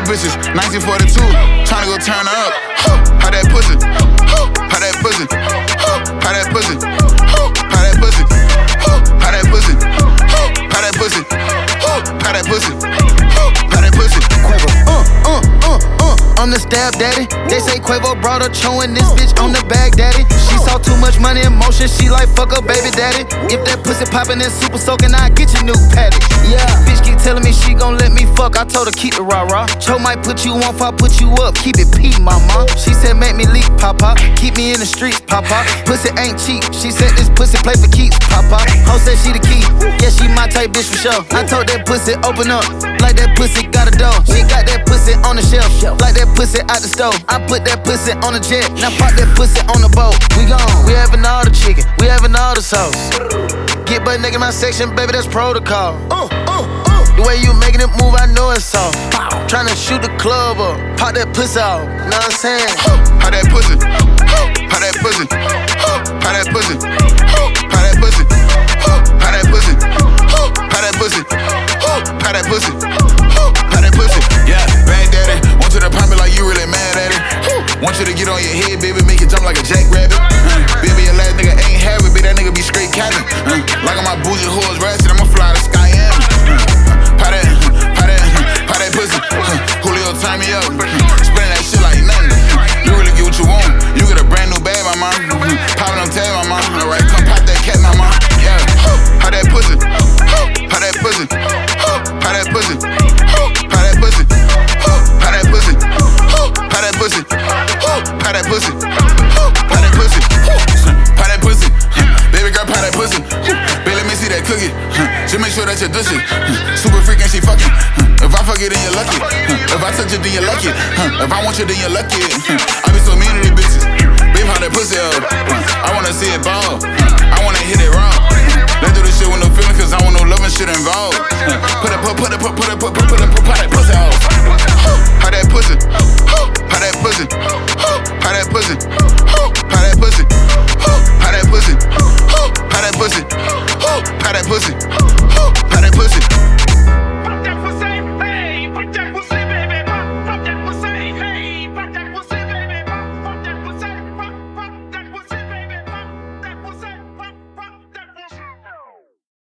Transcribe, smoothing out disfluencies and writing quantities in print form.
the bitches, 1942. Tryna go turn her up. How that pussy? How that pussy? How that pussy? How that pussy? How that pussy? How that pussy? How that pussy? How that pussy? I'm the stab daddy. They say Quavo brought her chewing this bitch on the bag daddy. She saw too much money in motion, she like fuck her baby daddy. If that pussy poppin' and super soaking, I get your new paddock. Yeah, bitch keep telling me she gon' let me fuck. I told her keep the rah-rah. Cho might put you on, if I put you up, keep it P, mama. She said make me leak, papa. Keep me in the streets, papa. Pussy ain't cheap. She said this pussy play for keeps, papa. Ho said she the key. Yeah, she my type bitch for sure. I told that pussy open up, like that pussy got a door. She got that pussy on the shelf, like that pussy out the stove. I put that pussy on the jet, now pop that pussy on the boat. We gone. We having all the chicken, we having all the sauce. Get butt naked in my section, baby, that's protocol. The way you making it move, I know it's soft. Tryna shoot the club up, pop that pussy out. Know what I'm saying? How that pussy? How that pussy? How that pussy? How that pussy? How that pussy? How that pussy? How that pussy? How that pussy? Yeah, bang daddy. Want you to pump it like you really mad at it. Want you to get on your head, baby, make it jump like a jackrabbit. Baby, your last nigga ain't have it, baby, that nigga be straight capping. Like on my bougie horse ratchet, I'ma fly to Sky M. How that pussy? Julio, turn me up. Spinning that shit like nothing. You really get what you want. You get a brand new bag, my mom. Poppin' them tags, my mom. Alright, come pop that cat, my mom. Yeah. How that pussy? How that pussy? How that pussy? How that pussy? How that pussy? How that pussy? How that pussy? How that pussy? How that pussy? Baby girl, how that pussy? Baby, let me see that cookie. Just make sure that you're dusty. Super freak and she fucking. If I fuck it, then you're lucky. If I touch it, then you're lucky. If I want you, then you're lucky. I be so mean to these bitches. Babe, how that pussy up? I wanna see it ball. I wanna hit it wrong. Let's do this shit with no feeling, cause I want no love and shit involved. Put that pussy off. How that pussy? How that pussy? How that pussy?